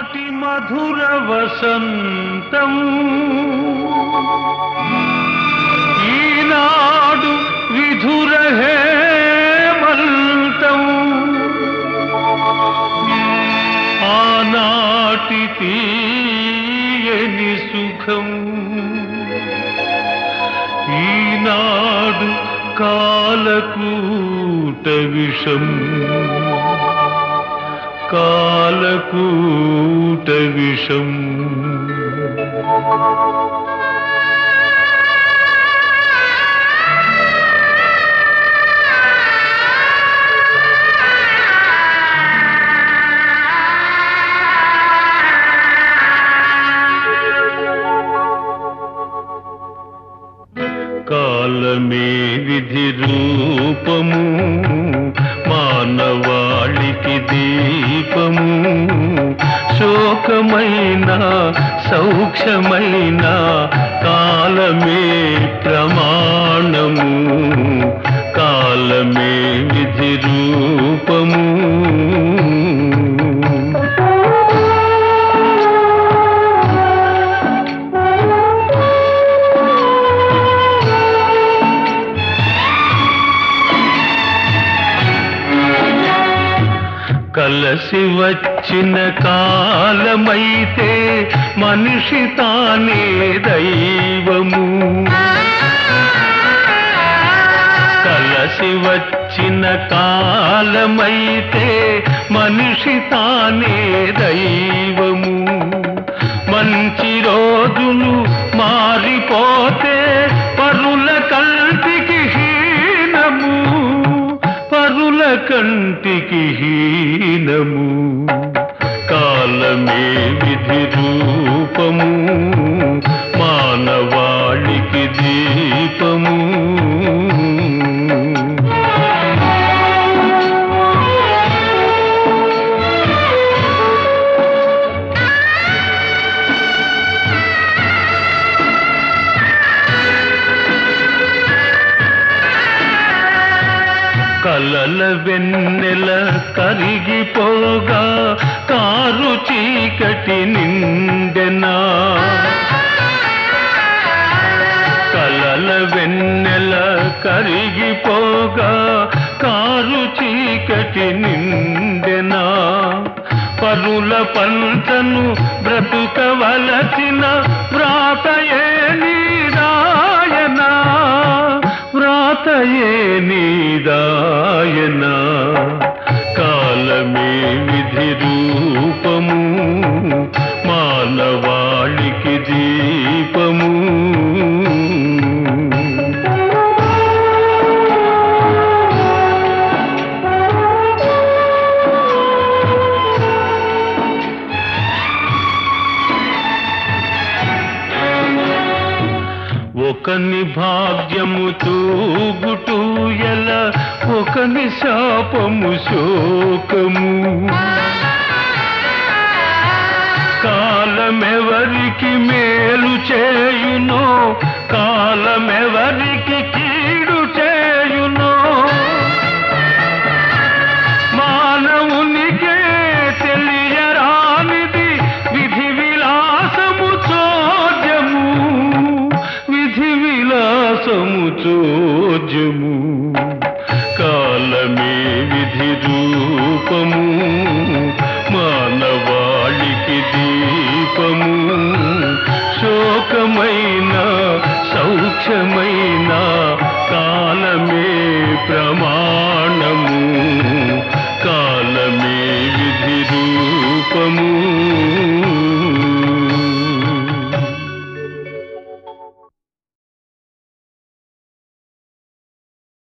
మధుర వసంతం ఈనాడు విధుర హేమంతం ఆనాటి తీయని సుఖం ఈనాడు కాలకూట విషం కాలకూట విషం కాలమే విధి రూపము మానవాళికి దీపము శోకమైన సౌఖ్యమైన కాలమే ప్రమాణము కాలమే విధి రూపము కలసి వచ్చిన కాలమైతే మనిషి తానే దైవము కలసి వచ్చిన కాలమైతే మనిషి తానే దైవము మంచి రోజులు మారిపోతే పరుల కంటికి హీనము పరుల కంటికి హీనము కాలమే విధి రూపము మానవాళికి దీపము కలల వెన్నెల కరిగిపోగా కారు చీకటి నిండెనా కలల వెన్నెల కరిగిపోగా కారు చీకటి నిండెనా పరుల పంటను బ్రతుకవలసిన వ్రాతయే నీరాయనా వ్రాతయే నీదాయనా కాలమే విధి రూపము మానవాళికి దీపము ఒకని భాగ్యము తూగుటూ ఎలా ఒకని శాపము శోకము కాలమెవరికి మేలు చేయునో కాలమెవరికి